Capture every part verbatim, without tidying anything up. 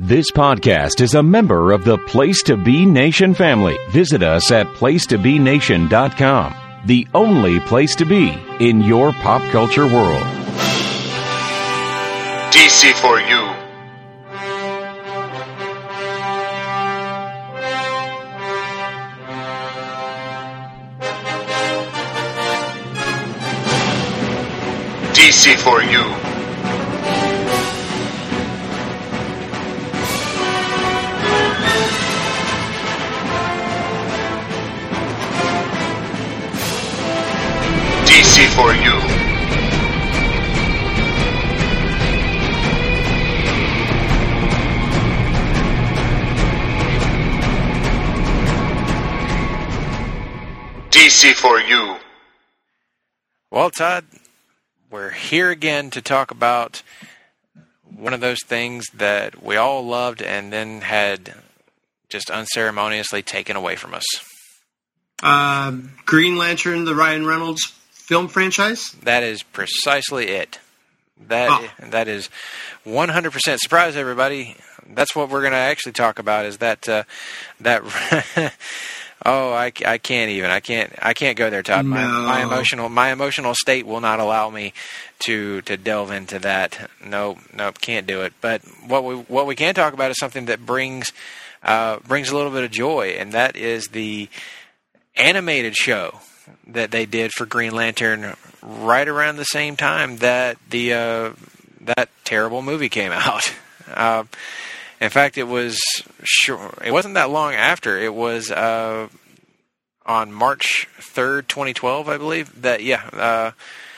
This podcast is a member of the Place to Be Nation family. Visit us at place to be nation dot com, the only place to be in your pop culture world. D C for you. D C for you. D C for you. D C for you. Well, Todd, we're here again to talk about one of those things that we all loved and then had just unceremoniously taken away from us. Uh, Green Lantern, the Ryan Reynolds film franchise? That is precisely it. That Oh. That is one hundred percent. Surprise, everybody. That's what we're going to actually talk about is that... Uh, that Oh, I, I can't even. I can't. I can't go there, Todd. My, No. my emotional my emotional state will not allow me to to delve into that. Nope, nope, can't do it. But what we what we can talk about is something that brings uh, brings a little bit of joy, and that is the animated show that they did for Green Lantern right around the same time that the uh, that terrible movie came out. Uh, In fact, it was sure it wasn't that long after. It was uh, on March third, twenty twelve, I believe. That yeah, uh,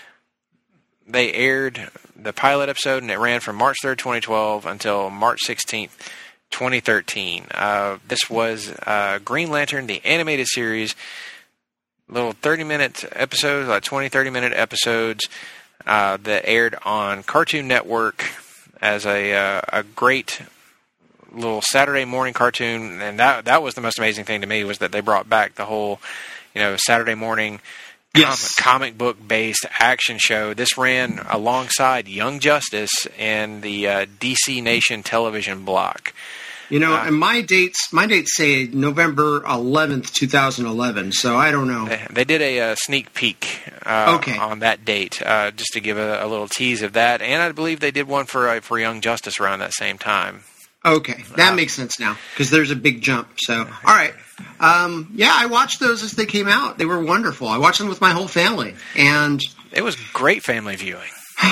they aired the pilot episode, and it ran from March third, twenty twelve, until March sixteenth, twenty thirteen. Uh, this was uh, Green Lantern, the animated series. Little thirty-minute episodes, like twenty, thirty-minute episodes uh, that aired on Cartoon Network as a uh, a great little Saturday morning cartoon, and that that was the most amazing thing to me, was that they brought back the whole, you know, Saturday morning com- Yes. comic book based action show. This ran alongside Young Justice and the uh, D C Nation television block. You know, Uh, and my dates, my dates say November eleventh, twenty eleven, so I don't know. They, they did a, uh sneak peek uh, Okay. on that date, uh, just to give a, a little tease of that, and I believe they did one for uh, for Young Justice around that same time. Okay, that Uh, makes sense now, because there's a big jump. So, all right. Um, yeah, I watched those as they came out. They were wonderful. I watched them with my whole family. And It was great family viewing.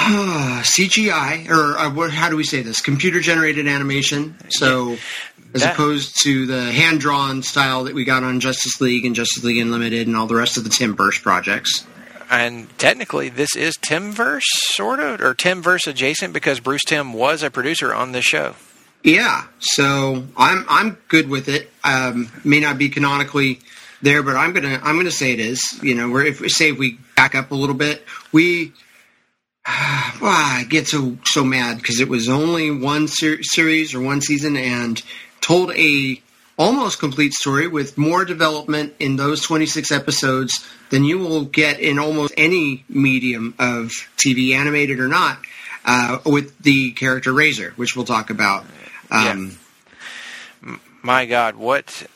C G I, or uh, what, how do we say this? Computer-generated animation. So, as That- opposed to the hand-drawn style that we got on Justice League and Justice League Unlimited and all the rest of the Tim Burst projects. And technically, this is Timverse, sort of, or Timverse adjacent, because Bruce Timm was a producer on this show. Yeah, so I'm I'm good with it. Um, may not be canonically there, but I'm gonna I'm gonna say it is. You know, where if we say if we back up a little bit, we well, I get so so mad because it was only one ser- series or one season and told a almost complete story with more development in those twenty-six episodes than you will get in almost any medium of T V, animated or not, uh, with the character Razor, which we'll talk about. Um, Yeah. My God, what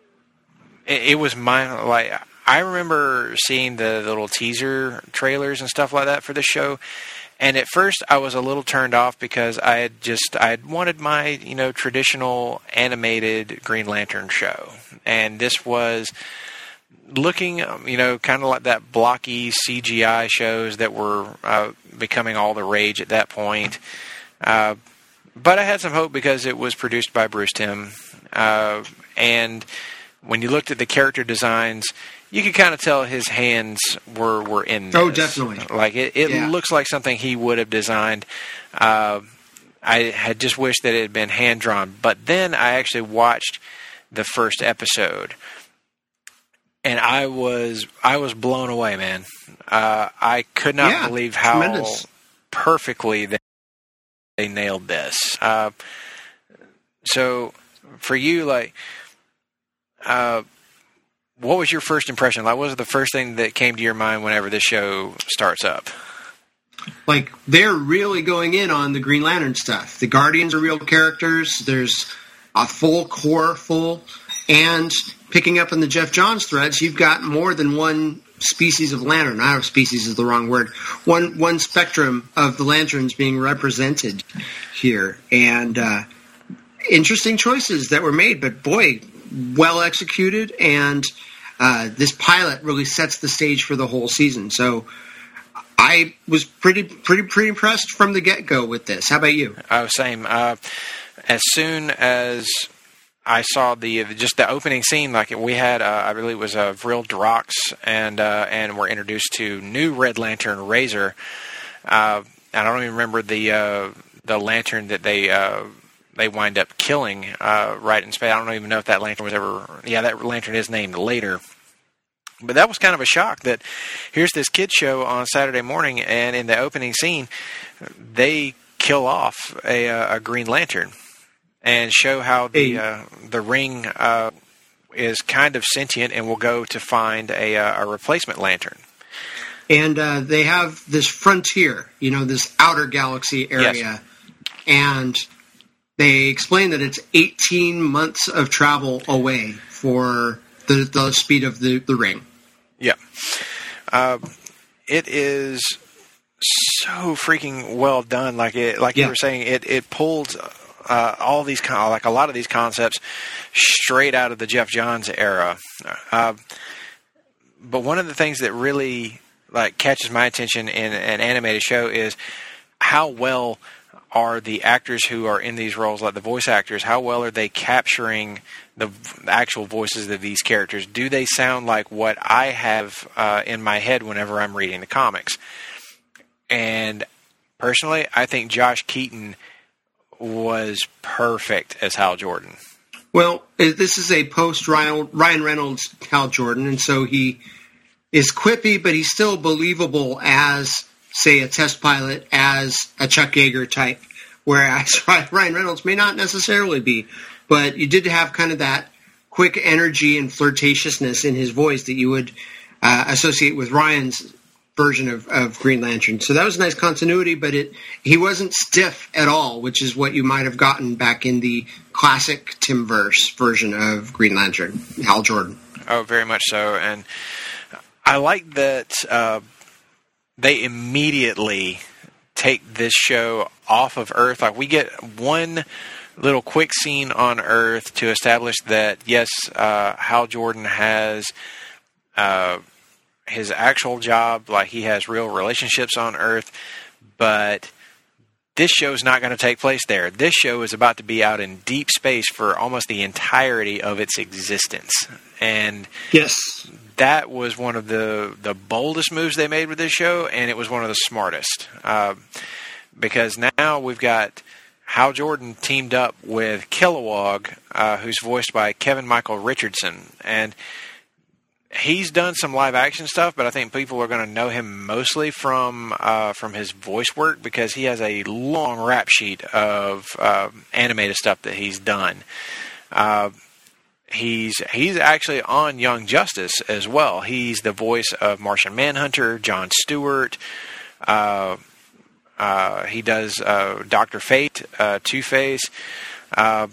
it, it was my like. I remember seeing the, the little teaser trailers and stuff like that for the show, and at first I was a little turned off because I had just I had wanted my you know traditional animated Green Lantern show, and this was looking um, you know kind of like that blocky C G I shows that were uh, becoming all the rage at that point. Uh, But I had some hope because it was produced by Bruce Timm. Uh, and when you looked at the character designs, you could kind of tell his hands were, were in this. Oh, definitely. Like, it, it Yeah. looks like something he would have designed. Uh, I had just wished that it had been hand-drawn. But then I actually watched the first episode. And I was I was blown away, man. Uh, I could not Yeah, believe how tremendous. perfectly they they nailed this. Uh, so, for you, like, uh, what was your first impression? Like, what was the first thing that came to your mind whenever this show starts up? like they're really going in on the Green Lantern stuff. The Guardians are real characters. There's a full core full, and picking up on the Jeff Johns threads, you've got more than one species of lantern. I don't know if species is the wrong word. One one spectrum of the lanterns being represented here, and uh, interesting choices that were made. But boy, well executed, and uh, this pilot really sets the stage for the whole season. So I was pretty pretty pretty impressed from the get go with this. How about you? Oh, same. Uh, as soon as I saw the just the opening scene, like we had, uh, I believe it was a Vril Drox, and uh, and we're introduced to new Red Lantern Razor. Uh, I don't even remember the uh, the lantern that they uh, they wind up killing uh, right in space. I don't even know if that lantern was ever. Yeah, that lantern is named later. But that was kind of a shock that here's this kid show on Saturday morning, and in the opening scene, they kill off a, a Green Lantern. And show how the uh, the ring uh, is kind of sentient and will go to find a, a replacement lantern. And uh, they have this frontier, you know, this outer galaxy area. Yes. And they explain that it's eighteen months of travel away for the, the speed of the, the ring. Yeah. Uh, it is so freaking well done. Like it, like yeah. you were saying, it, it pulled... Uh, all these, like a lot of these concepts, straight out of the Jeff Johns era. Uh, but one of the things that really like catches my attention in an animated show is how well are the actors who are in these roles, like the voice actors, how well are they capturing the actual voices of these characters? Do they sound like what I have uh, in my head whenever I'm reading the comics? And personally, I think Josh Keaton was perfect as Hal Jordan. Well, this is a post Ryan Reynolds Hal Jordan, and so he is quippy, but he's still believable as, say, a test pilot, as a Chuck Yeager type, whereas Ryan Reynolds may not necessarily be. But you did have kind of that quick energy and flirtatiousness in his voice that you would uh, associate with Ryan's version of, of Green Lantern. So that was a nice continuity, but it he wasn't stiff at all, which is what you might have gotten back in the classic Timverse version of Green Lantern, Hal Jordan. Oh, very much so. And I like that uh, they immediately take this show off of Earth. Like we get one little quick scene on Earth to establish that, yes, uh, Hal Jordan has... Uh, his actual job, like he has real relationships on Earth, but this show is not going to take place there. This show is about to be out in deep space for almost the entirety of its existence. And yes, that was one of the, the boldest moves they made with this show, and it was one of the smartest. Uh, because now we've got Hal Jordan teamed up with Kilowog, uh, who's voiced by Kevin Michael Richardson. And he's done some live action stuff, but I think people are going to know him mostly from uh, from his voice work because he has a long rap sheet of uh, animated stuff that he's done. Uh, he's he's actually on Young Justice as well. He's the voice of Martian Manhunter, John Stewart. Uh, uh, he does uh, Doctor Fate, uh, Two-Face. Uh,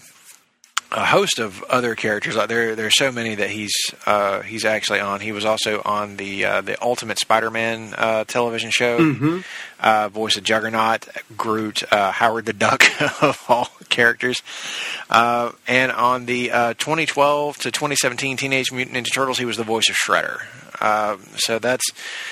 A host of other characters. Like there, there's so many that he's uh, he's actually on. He was also on the uh, the Ultimate Spider-Man uh, television show. Mm-hmm. Uh, voice of Juggernaut, Groot, uh, Howard the Duck of all characters, uh, and on the uh, twenty twelve to twenty seventeen Teenage Mutant Ninja Turtles, he was the voice of Shredder. Uh, so that's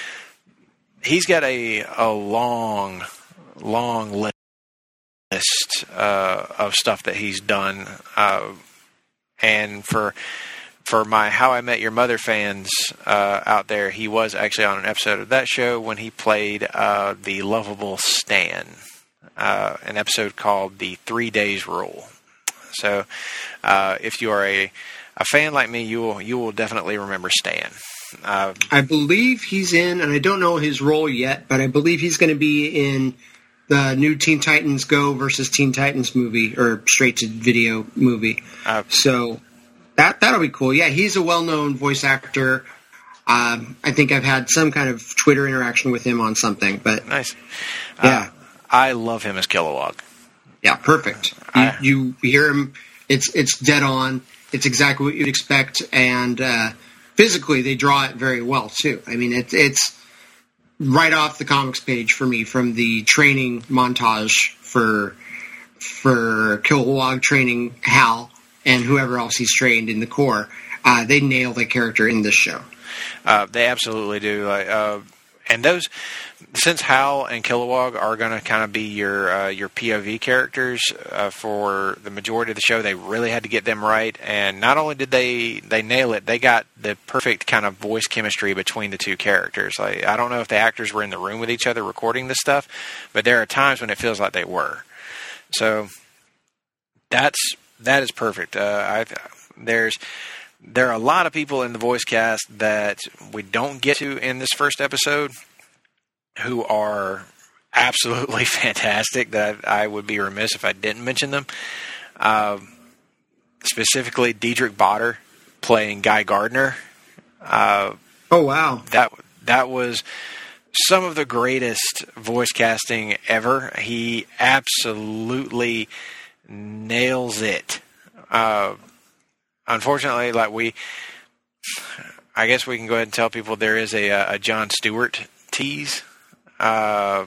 he's got a a long, long list. list uh, of stuff that he's done, uh, and for for my How I Met Your Mother fans uh, out there, he was actually on an episode of that show when he played uh, the lovable Stan, uh, an episode called The Three Days Rule. So uh, if you are a, a fan like me, you will you will definitely remember Stan. Uh, I believe he's in, and I don't know his role yet, but I believe he's going to be in the new Teen Titans Go versus Teen Titans movie, or straight-to-video movie. Uh, so that, that'll be cool. Yeah, he's a well-known voice actor. Um, I think I've had some kind of Twitter interaction with him on something, but Nice. yeah, Uh, I love him as Kilowog. yeah, perfect. You, I- you hear him; it's it's dead on. It's exactly what you'd expect, and uh, physically they draw it very well too. I mean, it's it's right off the comics page for me from the training montage for for Kilowog training Hal and whoever else he's trained in the Corps. Uh, they nail the character in this show. Uh, they absolutely do. Like, uh, and those, since Hal and Kilowog are going to kind of be your uh, your P O V characters uh, for the majority of the show, they really had to get them right. And not only did they they nail it, they got the perfect kind of voice chemistry between the two characters. Like, I don't know if the actors were in the room with each other recording this stuff, but there are times when it feels like they were. So that's that is perfect. Uh, I there's. There are a lot of people in the voice cast that we don't get to in this first episode who are absolutely fantastic that I, I would be remiss if I didn't mention them. Uh, specifically, Diedrich Botter playing Guy Gardner. Uh, Oh, wow. that that was some of the greatest voice casting ever. He absolutely nails it. Uh, unfortunately, like we, I guess we can go ahead and tell people there is a, a Jon Stewart tease. Uh,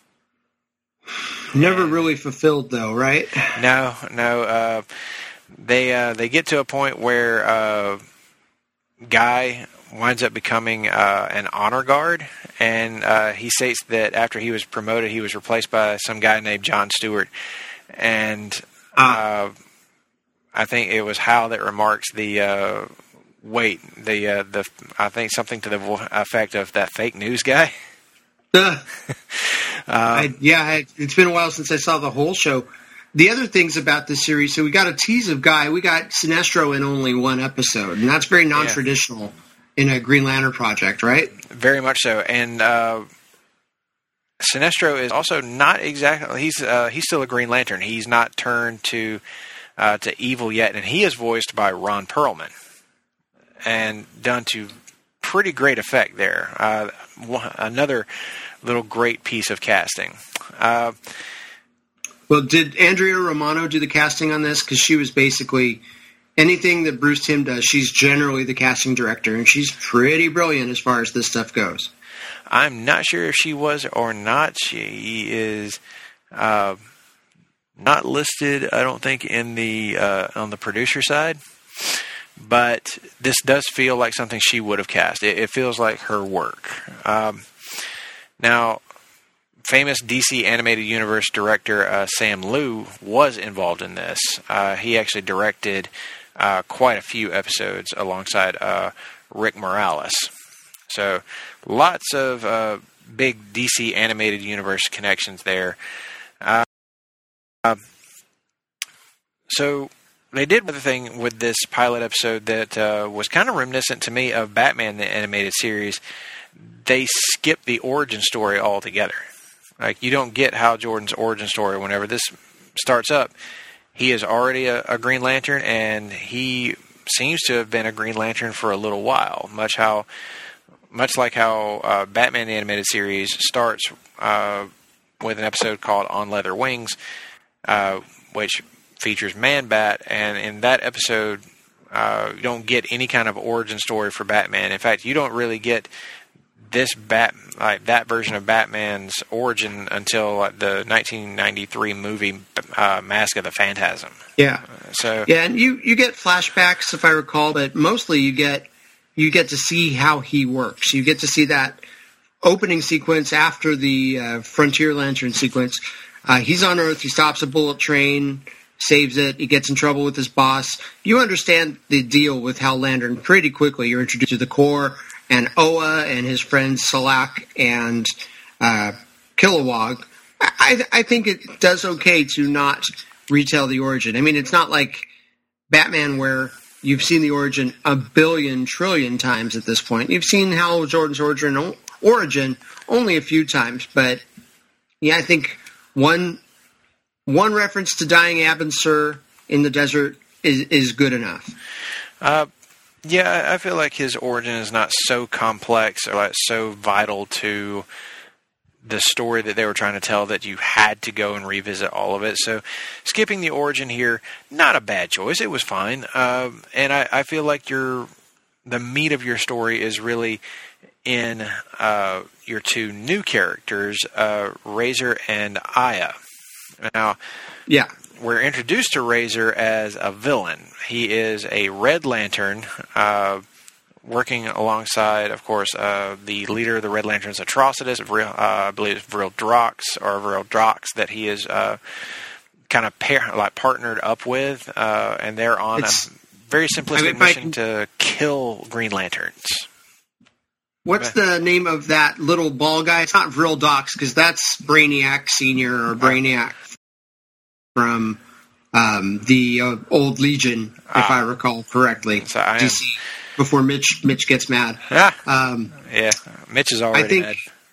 Never really fulfilled, though, right? no, no. Uh, they uh, they get to a point where uh, Guy winds up becoming uh, an honor guard, and uh, he states that after he was promoted, he was replaced by some guy named Jon Stewart, and uh, I think it was Hal that remarks the uh, wait the uh, the I think something to the vo- effect of that fake news guy. Uh, I, yeah, I, it's been a while since I saw the whole show. The other things about this series, so we got a tease of Guy. We got Sinestro in only one episode, and that's very non-traditional in a Green Lantern project, right? Very much so, and uh, Sinestro is also not exactly. He's uh, he's still a Green Lantern. He's not turned to uh, to evil yet, and he is voiced by Ron Perlman, and done to pretty great effect there. Uh, one, another little great piece of casting. Uh, Well, did Andrea Romano do the casting on this? Because she was basically anything that Bruce Timm does, she's generally the casting director, and she's pretty brilliant as far as this stuff goes. I'm not sure if she was or not. She is uh, not listed, I don't think, in the uh, on the producer side. But this does feel like something she would have cast. It, it feels like her work. Um, now, famous D C Animated Universe director uh, Sam Liu was involved in this. Uh, he actually directed uh, quite a few episodes alongside uh, Rick Morales. So, lots of uh, big D C Animated Universe connections there. Uh, uh, so, they did another thing with this pilot episode that uh, was kind of reminiscent to me of Batman the Animated Series. They skipped the origin story altogether. Like, you don't get Hal Jordan's origin story whenever this starts up. He is already a, a Green Lantern, and he seems to have been a Green Lantern for a little while. Much how, much like how uh, Batman the Animated Series starts uh, with an episode called On Leather Wings, uh, which features Man-Bat, and in that episode, uh, you don't get any kind of origin story for Batman. In fact, you don't really get this bat like that version of Batman's origin until like, the nineteen ninety-three movie uh, Mask of the Phantasm. Yeah. So yeah, and you, you get flashbacks, if I recall, but mostly you get you get to see how he works. You get to see that opening sequence after the uh, Frontier Lantern sequence. Uh, he's on Earth. He stops a bullet train, saves it. He gets in trouble with his boss. You understand the deal with Hal Lantern pretty quickly. You're introduced to the Corps and Oa and his friends Salak and uh, Kilowog. I, I think it does okay to not retell the origin. I mean, it's not like Batman where you've seen the origin a billion trillion times at this point. You've seen Hal Jordan's origin, origin only a few times, but yeah, I think one one reference to dying Abin Sur in the desert is, is good enough. Uh, Yeah, I feel like his origin is not so complex or like so vital to the story that they were trying to tell that you had to go and revisit all of it. So skipping the origin here, not a bad choice. It was fine. Um, and I, I feel like your the meat of your story is really in uh, your two new characters, uh, Razor and Aya. Now, yeah, we're introduced to Razor as a villain. He is a Red Lantern, uh, working alongside, of course, uh, the leader of the Red Lanterns, Atrocitus, Vril, uh, I believe it's Vril Drox, or Vril Drox, that he is uh, kind of pair, like partnered up with, uh, and they're on it's, a very simplistic I mean, mission can, to kill Green Lanterns. What's the name of that little ball guy? It's not Vril Drox, because that's Brainiac Senior or Brainiac from um, the uh, old Legion, if uh, I recall correctly. So I D C. Before Mitch Mitch gets mad. Yeah, um, yeah. Mitch is already I think,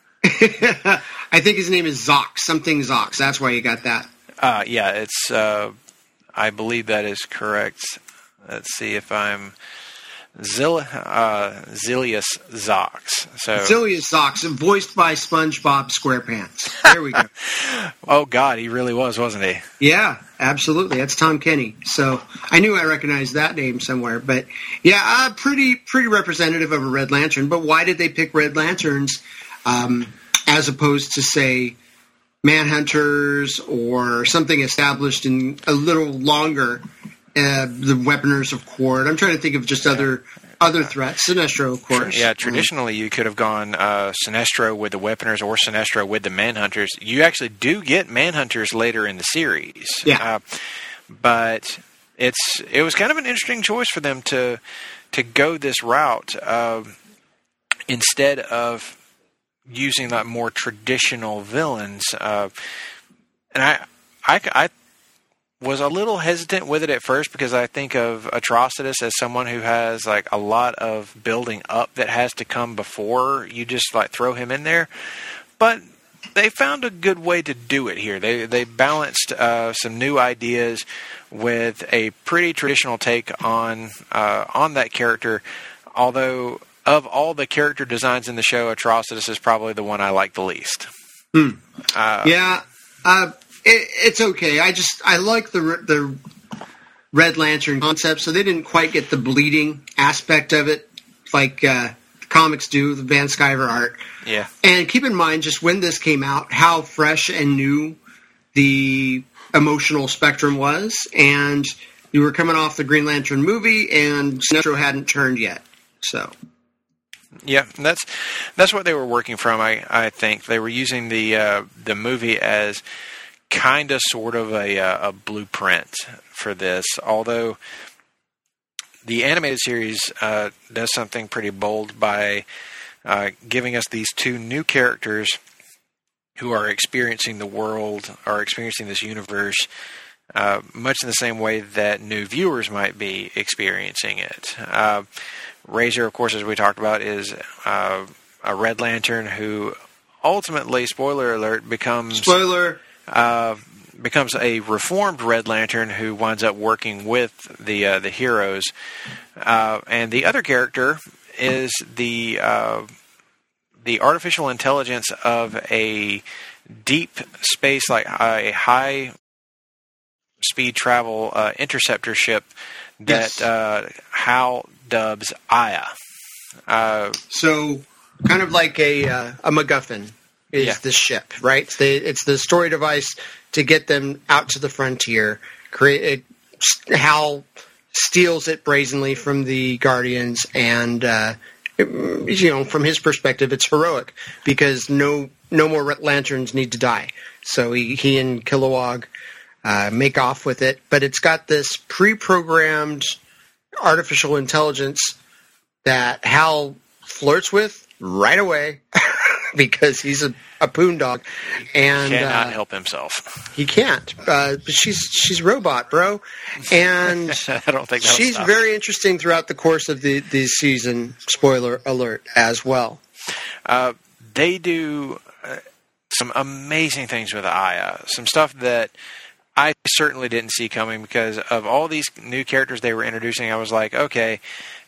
mad. I think his name is Zox, something Zox. That's why you got that. Uh, yeah, it's. Uh, I believe that is correct. Let's see if I'm Zil uh, Zilius Zox. So Zilius Zox, voiced by SpongeBob SquarePants. There we go. Oh God, he really was, wasn't he? Yeah, absolutely. That's Tom Kenny. So I knew I recognized that name somewhere. But yeah, uh, pretty pretty representative of a Red Lantern. But why did they pick Red Lanterns um, as opposed to, say, Manhunters or something established in a little longer? Uh, the Weaponers of Qward. I'm trying to think of just other other threats. Sinestro, of course. Yeah, traditionally you could have gone uh, Sinestro with the Weaponers or Sinestro with the Manhunters. You actually do get Manhunters later in the series. Yeah. Uh, but it's it was kind of an interesting choice for them to to go this route uh, instead of using that more traditional villains. Uh, and I, I, I was a little hesitant with it at first because I think of Atrocitus as someone who has like a lot of building up that has to come before you just like throw him in there. But they found a good way to do it here. They they balanced uh, some new ideas with a pretty traditional take on uh, on that character. Although of all the character designs in the show, Atrocitus is probably the one I like the least. Hmm. Uh, yeah. Uh, It, it's okay. I just I like the the Red Lantern concept, so they didn't quite get the bleeding aspect of it like uh, the comics do, the Van Sciver art. Yeah. And keep in mind, just when this came out, how fresh and new the emotional spectrum was, and you were coming off the Green Lantern movie, and Sinestro hadn't turned yet. So. Yeah, that's that's what they were working from. I, I think they were using the uh, the movie as kind of sort of a, a blueprint for this, although the animated series uh, does something pretty bold by uh, giving us these two new characters who are experiencing the world, are experiencing this universe, uh, much in the same way that new viewers might be experiencing it. Uh, Razor, of course, as we talked about, is uh, a Red Lantern who ultimately, spoiler alert, becomes... Spoiler! Uh, becomes a reformed Red Lantern who winds up working with the uh, the heroes, uh, and the other character is the uh, the artificial intelligence of a deep space, like a high speed travel uh, interceptor ship that yes. uh, Hal dubs Aya. Uh, so, kind of like a uh, a MacGuffin. Is yeah. the ship, right? It's the, it's the story device to get them out to the frontier. Create it, Hal steals it brazenly from the Guardians, and uh, it, you know, from his perspective, it's heroic because no no more Lanterns need to die. So he, he and Kilowog uh, make off with it, but it's got this pre-programmed artificial intelligence that Hal flirts with right away. Because he's a, a poondog, and he cannot uh, help himself. He can't. Uh, but she's she's robot, bro, and I don't think she's stop. very interesting throughout the course of the, the season. Spoiler alert, as well. Uh, they do uh, some amazing things with Aya. Some stuff that I certainly didn't see coming because of all these new characters they were introducing. I was like, okay.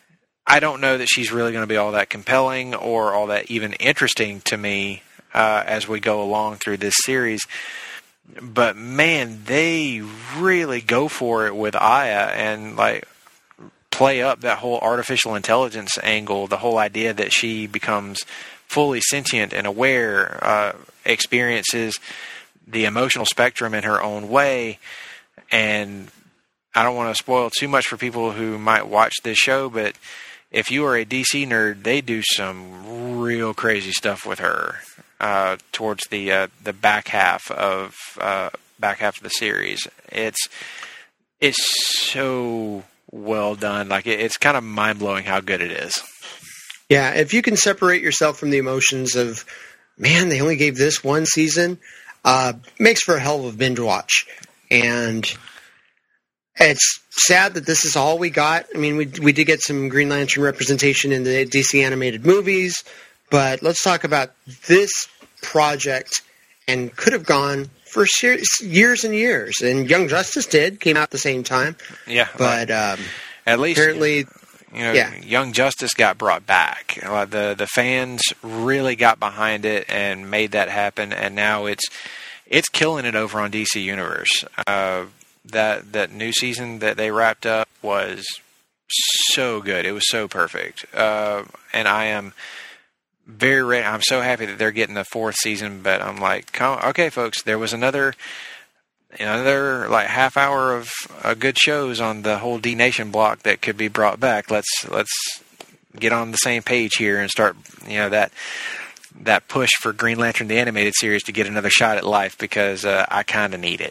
I don't know that she's really going to be all that compelling or all that even interesting to me uh, as we go along through this series. But man, they really go for it with Aya and like play up that whole artificial intelligence angle, the whole idea that she becomes fully sentient and aware, uh, experiences the emotional spectrum in her own way. And I don't want to spoil too much for people who might watch this show, but if you are a D C nerd, they do some real crazy stuff with her uh, towards the uh, the back half of uh, back half of the series. It's it's so well done. Like it, it's kind of mind blowing how good it is. Yeah, if you can separate yourself from the emotions of, man, they only gave this one season, uh, makes for a hell of a binge watch. And it's sad that this is all we got. I mean, we we did get some Green Lantern representation in the D C animated movies, but let's talk about this project and could have gone for years and years. And Young Justice did, came out at the same time. Yeah. But um, at least, apparently, you know, yeah. Young Justice got brought back. Uh, the the fans really got behind it and made that happen, and now it's it's killing it over on D C Universe. Uh, That that new season that they wrapped up was so good. It was so perfect. Uh, and I am very ready. I'm so happy that they're getting the fourth season. But I'm like, come, okay, folks, there was another another like half hour of uh, good shows on the whole D Nation block that could be brought back. Let's let's get on the same page here and start. You know that. that push for Green Lantern the Animated Series to get another shot at life because uh, I kind of need it.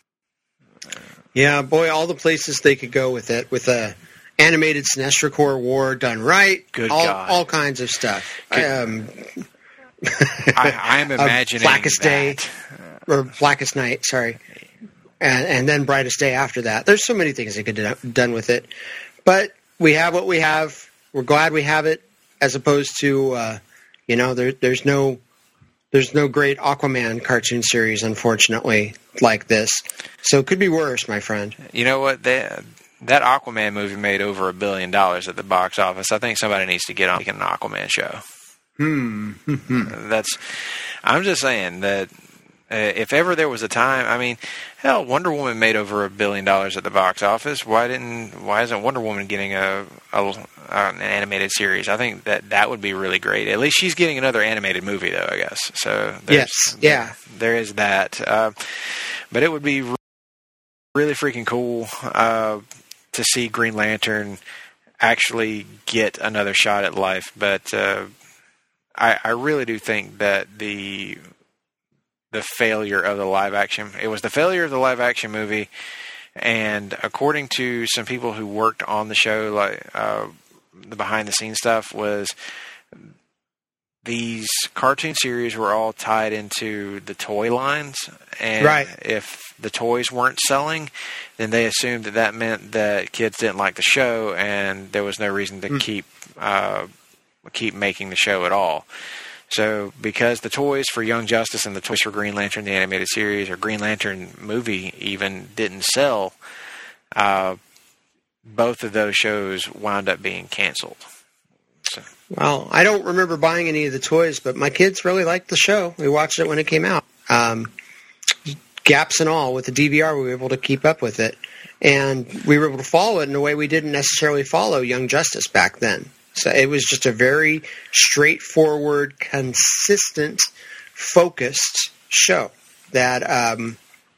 Yeah, boy, all the places they could go with it, with a animated Sinestro Corps War done right, Good all, God. all kinds of stuff. Um, I, I'm imagining Blackest that. Day, or Blackest Night, sorry, and, and then Brightest Day after that. There's so many things they could have done with it, but we have what we have. We're glad we have it, as opposed to, uh, you know, there, there's no... There's no great Aquaman cartoon series, unfortunately, like this. So it could be worse, my friend. You know what? They, that Aquaman movie made over a billion dollars at the box office. I think somebody needs to get on making an Aquaman show. Hmm. That's. I'm just saying that uh, if ever there was a time, I mean, hell, Wonder Woman made over a billion dollars at the box office. Why didn't? Why isn't Wonder Woman getting a, a an animated series? I think that that would be really great. At least she's getting another animated movie, though, I guess. So yes, yeah, there is that. Uh, but it would be really freaking cool uh, to see Green Lantern actually get another shot at life. But uh, I, I really do think that the the failure of the live action, it was the failure of the live action movie, and according to some people who worked on the show, like uh, the behind the scenes stuff, was these cartoon series were all tied into the toy lines, and right. if the toys weren't selling, then they assumed that that meant that kids didn't like the show, and there was no reason to mm. keep uh, keep making the show at all. So because the toys for Young Justice and the toys for Green Lantern, the animated series, or Green Lantern movie even didn't sell, uh, both of those shows wound up being canceled. So. Well, I don't remember buying any of the toys, but my kids really liked the show. We watched it when it came out. Um, gaps and all, with the D V R, we were able to keep up with it. And we were able to follow it in a way we didn't necessarily follow Young Justice back then. So it was just a very straightforward, consistent, focused show that um,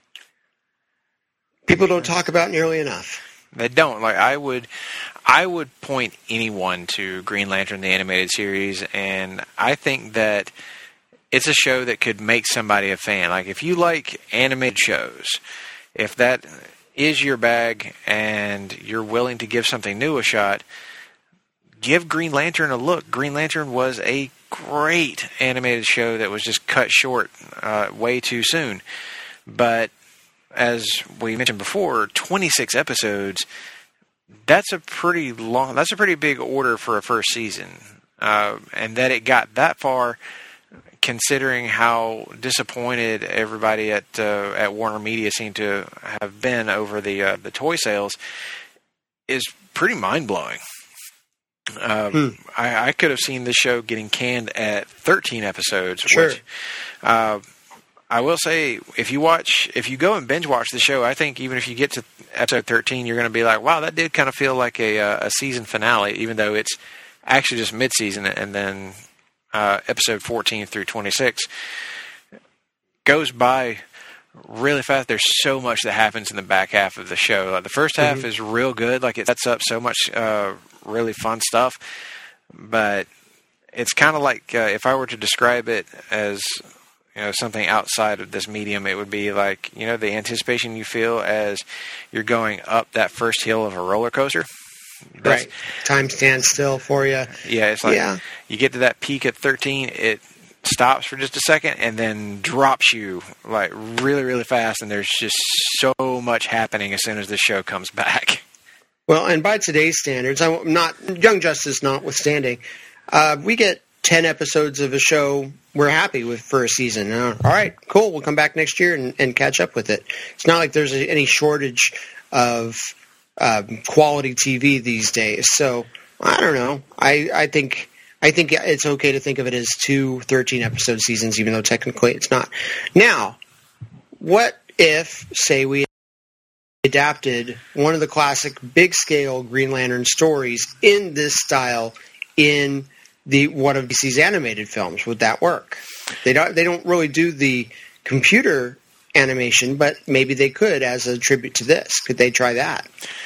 people don't talk about nearly enough. They don't. Like I would, I would point anyone to Green Lantern the Animated Series, and I think that it's a show that could make somebody a fan. Like if you like animated shows, if that is your bag and you're willing to give something new a shot, give Green Lantern a look. Green Lantern was a great animated show that was just cut short uh, way too soon. But as we mentioned before, twenty-six episodes, that's a pretty long, that's a pretty big order for a first season. Uh, and that it got that far, considering how disappointed everybody at uh, at Warner Media seemed to have been over the uh, the toy sales, is pretty mind-blowing. Uh, hmm. I, I could have seen this show getting canned at thirteen episodes. Sure. Which, uh, I will say, if you watch, if you go and binge watch the show, I think even if you get to episode thirteen, you're going to be like, wow, that did kind of feel like a, a season finale, even though it's actually just mid-season, and then uh, episode fourteen through twenty-six goes by really fast. There's so much that happens in the back half of the show. Like the first half mm-hmm. is real good. Like it sets up so much uh, really fun stuff, but it's kind of like uh, if I were to describe it as, you know, something outside of this medium, it would be like, you know, the anticipation you feel as you're going up that first hill of a roller coaster. That's, right. Time stands still for you. Yeah, it's like yeah. you get to that peak at thirteen, it stops for just a second and then drops you like really, really fast, and there's just so much happening as soon as the show comes back. Well, and by today's standards, I'm not Young Justice notwithstanding, uh, we get ten episodes of a show we're happy with for a season. Uh, all right, cool. We'll come back next year and, and catch up with it. It's not like there's a, any shortage of um, quality T V these days. So I don't know. I, I think I think it's okay to think of it as two thirteen-episode seasons, even though technically it's not. Now, what if, say, we adapted one of the classic big-scale Green Lantern stories in this style in the one of D C's animated films? Would that work? They don't. They don't really do the computer animation, but maybe they could as a tribute to this. Could they try that?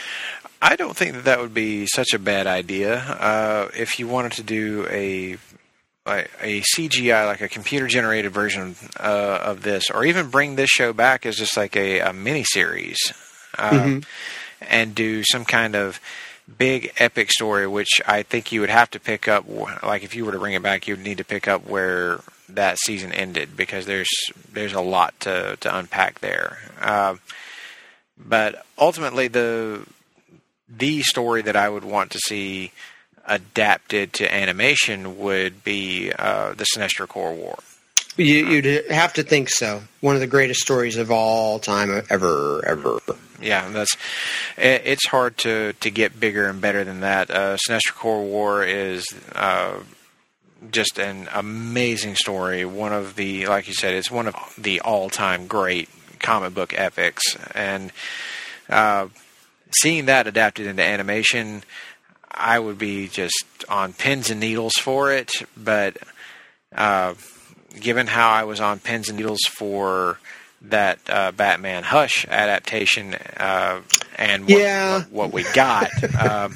I don't think that that would be such a bad idea. Uh, if you wanted to do a like a C G I, like a computer-generated version uh, of this, or even bring this show back as just like a, a mini-series, uh, mm-hmm. and do some kind of big epic story, which I think you would have to pick up. Like if you were to bring it back, you would need to pick up where that season ended, because there's there's a lot to to unpack there. Uh, but ultimately, the the story that I would want to see adapted to animation would be uh, the Sinestro Corps War. You, you'd have to think so. One of the greatest stories of all time, ever, ever. Yeah, that's. It's hard to, to get bigger and better than that. Uh, Sinestro Corps War is uh, just an amazing story. One of the, like you said, it's one of the all-time great comic book epics, and uh, seeing that adapted into animation, I would be just on pins and needles for it. But uh, given how I was on pins and needles for that uh, Batman Hush adaptation uh, and what, yeah. what, what we got, um,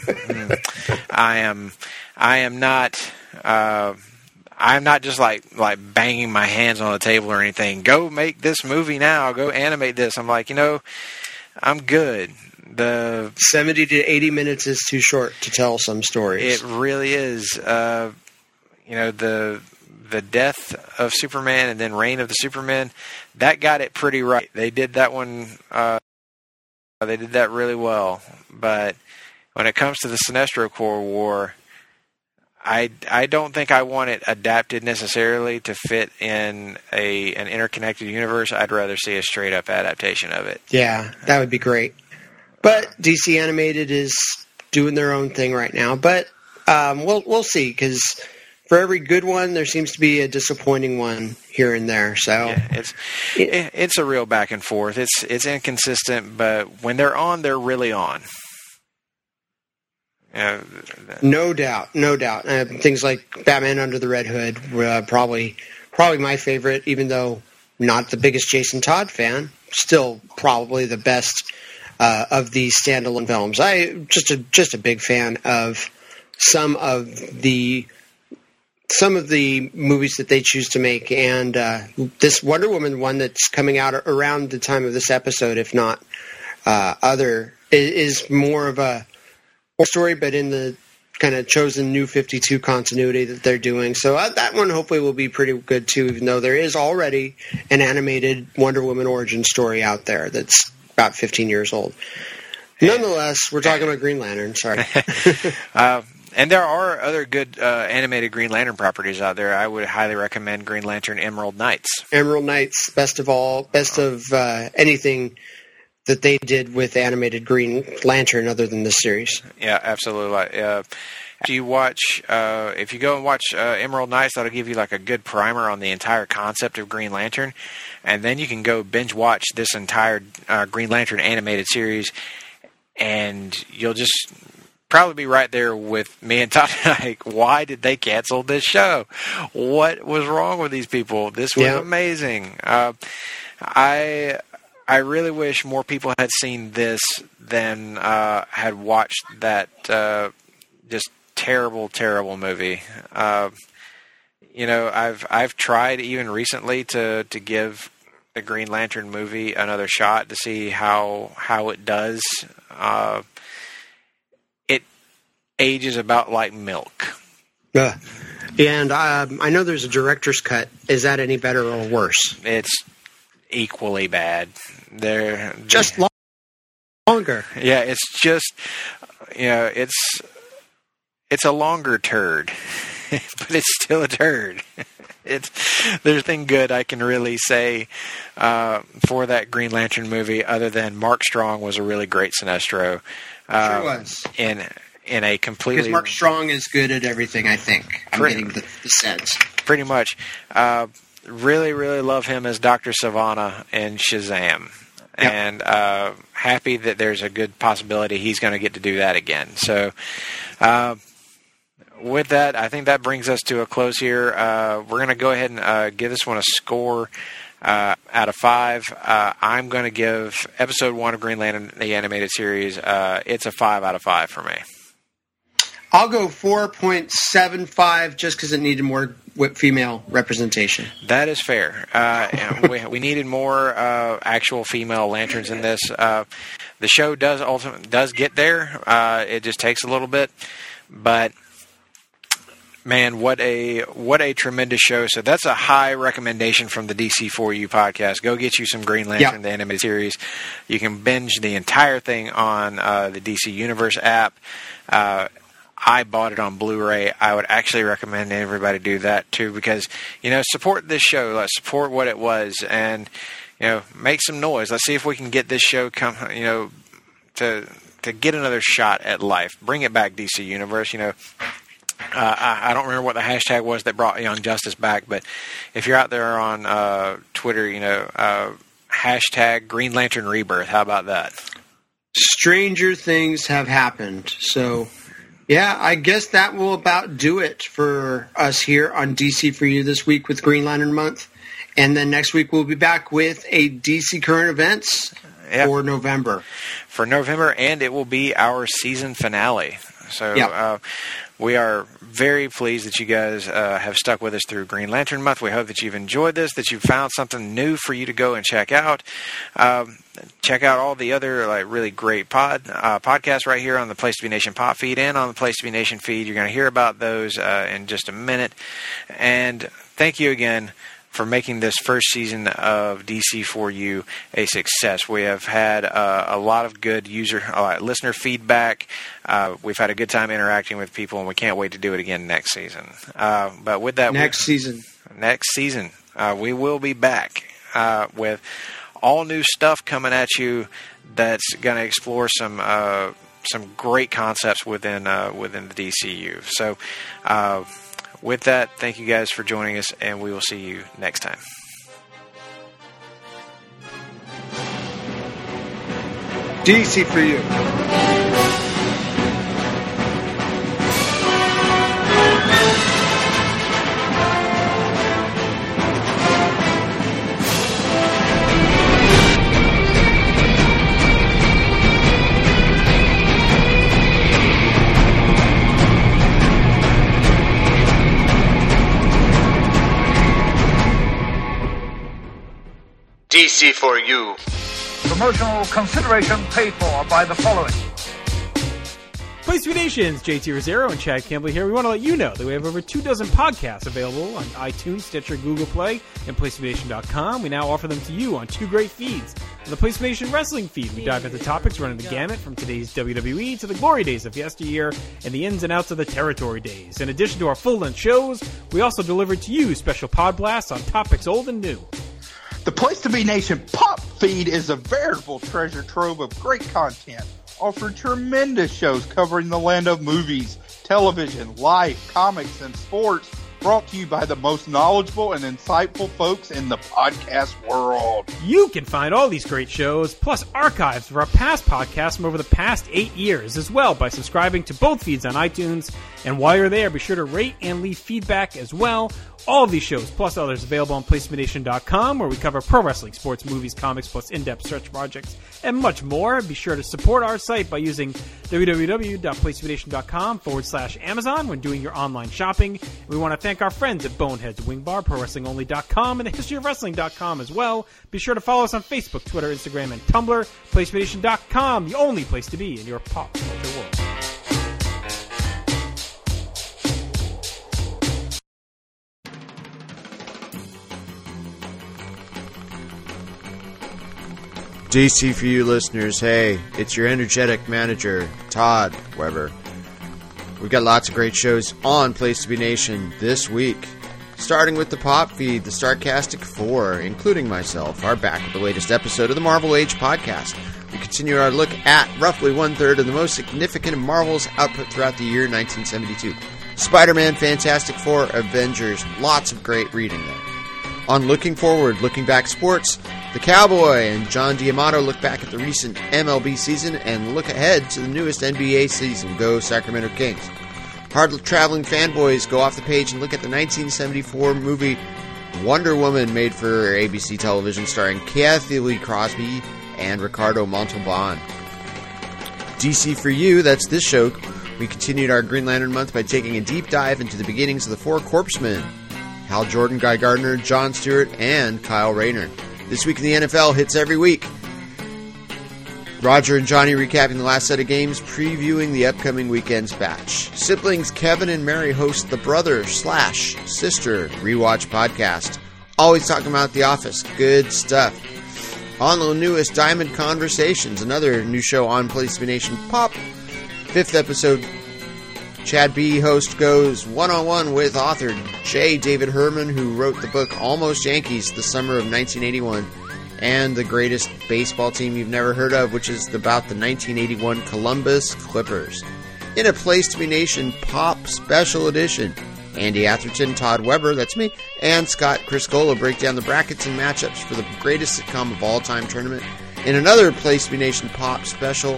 I am I am not uh, I'm not just like like banging my hands on the table or anything. Go make this movie now. Go animate this. I'm like, you know, I'm good. The seventy to eighty minutes is too short to tell some stories. It really is. Uh, you know, the the death of Superman and then Reign of the Supermen, that got it pretty right. They did that one. Uh, they did that really well. But when it comes to the Sinestro Corps War, I, I don't think I want it adapted necessarily to fit in a an interconnected universe. I'd rather see a straight up adaptation of it. Yeah, that would be great. But D C Animated is doing their own thing right now. But um, we'll we'll see, because for every good one, there seems to be a disappointing one here and there. So yeah, it's it, it's a real back and forth. It's it's inconsistent, but when they're on, they're really on. Uh, no doubt, no doubt. Uh, things like Batman Under the Red Hood were uh, probably probably my favorite, even though not the biggest Jason Todd fan. Still probably the best uh, of these standalone films. I just a just a big fan of some of the some of the movies that they choose to make, and uh, this Wonder Woman one that's coming out around the time of this episode, if not uh, other, is, is more of a story, but in the kind of chosen New fifty-two continuity that they're doing. So uh, that one hopefully will be pretty good too, even though there is already an animated Wonder Woman origin story out there that's about fifteen years old. Nonetheless, we're talking about Green Lantern. Sorry. uh, and there are other good uh, animated Green Lantern properties out there. I would highly recommend Green Lantern Emerald Knights. Emerald Knights, best of all, best of uh, anything that they did with animated Green Lantern other than this series. Yeah, absolutely. Uh, if you watch, uh, if you go and watch uh, Emerald Knights, that'll give you like a good primer on the entire concept of Green Lantern, and then you can go binge watch this entire uh, Green Lantern animated series, and you'll just probably be right there with me and Todd. Like, why did they cancel this show? What was wrong with these people? This was yeah. amazing. Uh, I I really wish more people had seen this than uh, had watched that uh, just terrible, terrible movie. Uh, you know, I've I've tried even recently to, to give the Green Lantern movie another shot to see how how it does. Uh, it ages about like milk. Uh, and um, I know there's a director's cut. Is that any better or worse? It's equally bad. They're, they're just long, longer. Yeah, it's just you know, it's it's a longer turd, but it's still a turd. It's there's nothing good I can really say uh, for that Green Lantern movie other than Mark Strong was a really great Sinestro. Uh, sure was. In in a completely because Mark Strong is good at everything. I think I'm pretty, getting the, the sense. Pretty much. Uh, really, really love him as Doctor Sivana in Shazam. Yep. And uh, happy that there's a good possibility he's going to get to do that again. So, uh, with that, I think that brings us to a close here. Uh, we're going to go ahead and uh, give this one a score uh, out of five. Uh, I'm going to give episode one of Green Lantern, the animated series, uh, it's a five out of five for me. I'll go four point seven five just because it needed more female representation. That is fair. Uh, we, we needed more uh, actual female lanterns in this. Uh, the show does ultimately does get there. Uh, it just takes a little bit, but man, what a what a tremendous show! So that's a high recommendation from the D C four U podcast. Go get you some Green Lantern, yep. the animated series. You can binge the entire thing on uh, the D C Universe app. Uh, I bought it on Blu-ray. I would actually recommend everybody do that too because, you know, support this show. Let's support what it was and, you know, make some noise. Let's see if we can get this show come, you know, to to get another shot at life. Bring it back, D C Universe. You know, uh, I, I don't remember what the hashtag was that brought Young Justice back, but if you're out there on uh, Twitter, you know, uh, hashtag Green Lantern Rebirth. How about that? Stranger things have happened. So... yeah, I guess that will about do it for us here on D C for You this week with Green Lantern Month. And then next week we'll be back with a D C Current Events yep. for November. For November, and it will be our season finale. So yep. uh, we are very pleased that you guys uh, have stuck with us through Green Lantern Month. We hope that you've enjoyed this, that you've found something new for you to go and check out. Um, check out all the other like really great pod uh, podcasts right here on the Place to Be Nation pop feed and on the Place to Be Nation feed. You're going to hear about those uh, in just a minute. And thank you again for making this first season of D C four U a success. We have had uh, a lot of good user, uh, listener feedback. Uh, we've had a good time interacting with people, and we can't wait to do it again next season. Uh, but with that, next season, next season, uh, we will be back uh, with all new stuff coming at you. That's going to explore some uh, some great concepts within uh, within the D C U. So. Uh, With that, thank you guys for joining us, and we will see you next time. D C for You. D C for You. Promotional consideration paid for by the following. Place to Be Nations, J T Rosero and Chad Campbell here. We want to let you know that we have over two dozen podcasts available on iTunes, Stitcher, Google Play, and place to be nation dot com. We now offer them to you on two great feeds. On the Place to Be Nation Wrestling feed, we dive into topics running the gamut from today's W W E to the glory days of yesteryear and the ins and outs of the territory days. In addition to our full-length shows, we also deliver to you special pod blasts on topics old and new. The Place to Be Nation Pop feed is a veritable treasure trove of great content, offering tremendous shows covering the land of movies, television, life, comics, and sports, brought to you by the most knowledgeable and insightful folks in the podcast world. You can find all these great shows, plus archives of our past podcasts from over the past eight years as well by subscribing to both feeds on iTunes. And while you're there, be sure to rate and leave feedback as well. All of these shows, plus others, available on place to be nation dot com, where we cover pro wrestling, sports, movies, comics, plus in-depth search projects, and much more. Be sure to support our site by using www.placetobenation.com forward slash Amazon when doing your online shopping. We want to thank our friends at Boneheads Wing Bar, pro wrestling only dot com, and the history of wrestling dot com as well. Be sure to follow us on Facebook, Twitter, Instagram, and Tumblr. place to be nation dot com, the only place to be in your pop culture world. D C for you listeners, hey, it's your energetic manager, Todd Weber. We've got lots of great shows on Place to Be Nation this week. Starting with the pop feed, the Starcastic Four, including myself, are back with the latest episode of the Marvel Age podcast. We continue our look at roughly one-third of the most significant of Marvel's output throughout the year nineteen seventy-two. Spider-Man, Fantastic Four, Avengers, lots of great reading there. On Looking Forward, Looking Back Sports, The Cowboy and John D'Amato look back at the recent M L B season and look ahead to the newest N B A season. Go Sacramento Kings. Hard-traveling fanboys go off the page and look at the nineteen seventy-four movie Wonder Woman, made for A B C television, starring Kathy Lee Crosby and Ricardo Montalban. D C for you, that's this show. We continued our Green Lantern month by taking a deep dive into the beginnings of the Four Corpsmen: Hal Jordan, Guy Gardner, John Stewart, and Kyle Rayner. This Week in the N F L hits every week. Roger and Johnny recapping the last set of games, previewing the upcoming weekend's batch. Siblings Kevin and Mary host the brother slash sister rewatch podcast. Always talking about The Office. Good stuff. On the newest Diamond Conversations, another new show on Place to Be Nation Pop. Fifth episode, Chad B. host goes one-on-one with author J. David Herman, who wrote the book Almost Yankees, the summer of nineteen eighty-one, and the greatest baseball team you've never heard of, which is about the nineteen eighty-one Columbus Clippers. In a Place to Be Nation Pop Special Edition, Andy Atherton, Todd Weber, that's me, and Scott Criscola break down the brackets and matchups for the greatest sitcom of all time tournament. In another Place to Be Nation Pop Special,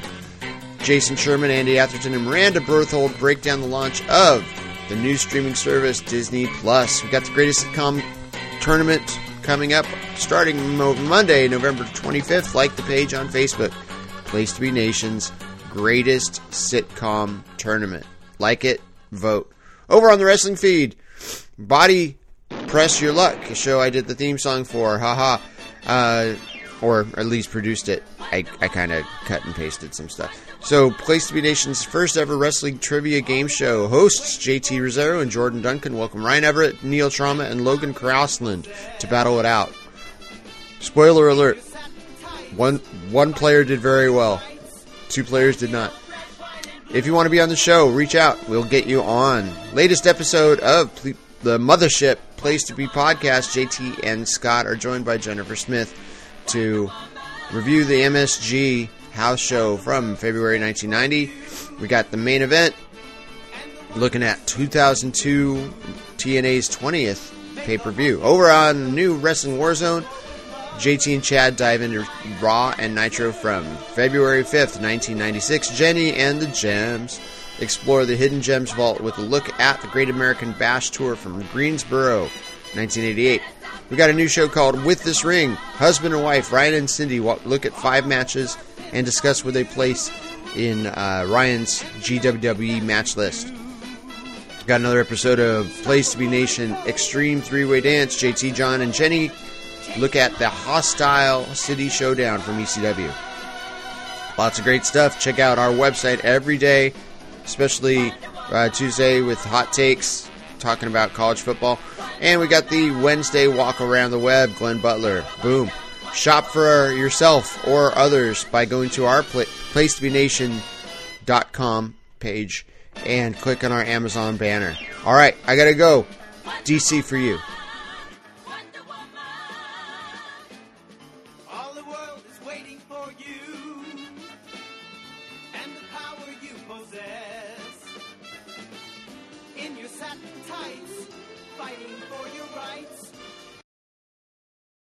Jason Sherman, Andy Atherton, and Miranda Berthold break down the launch of the new streaming service Disney Plus. We've got the greatest sitcom tournament coming up starting Monday, November twenty-fifth. Like the page on Facebook. Place to Be Nation's greatest sitcom tournament. Like it, vote. Over on the wrestling feed, Body Press Your Luck, a show I did the theme song for. Haha. Uh, or at least produced it. I, I kind of cut and pasted some stuff. So, Place to Be Nation's first ever wrestling trivia game show. Hosts J T Rosero and Jordan Duncan welcome Ryan Everett, Neil Trauma, and Logan Crossland to battle it out. Spoiler alert. One one player did very well. Two players did not. If you want to be on the show, reach out. We'll get you on. Latest episode of the Mothership Place to Be podcast. J T and Scott are joined by Jennifer Smith to review the M S G house show from February nineteen ninety. We got the main event, looking at two thousand two T N A's twentieth pay-per-view. Over on New Wrestling Warzone, J T and Chad dive into Raw and Nitro from February fifth, nineteen ninety-six. Jenny and the Gems explore the Hidden Gems Vault with a look at the Great American Bash Tour from Greensboro, nineteen eighty-eight. We got a new show called With This Ring. Husband and wife, Ryan and Cindy, look at five matches and discuss where they place in uh, Ryan's G W W E match list. Got another episode of Place to Be Nation Extreme Three-Way Dance. J T, John, and Jenny look at the Hostile City Showdown from E C W. Lots of great stuff. Check out our website every day, especially uh, Tuesday with hot takes, talking about college football. And we got the Wednesday walk around the web, Glenn Butler. Boom. Shop for yourself or others by going to our pla- place to be nation dot com page and click on our Amazon banner. All right, I got to go. D C for you. All the world is waiting for you and the power you possess. In your satin tights, fighting for your rights,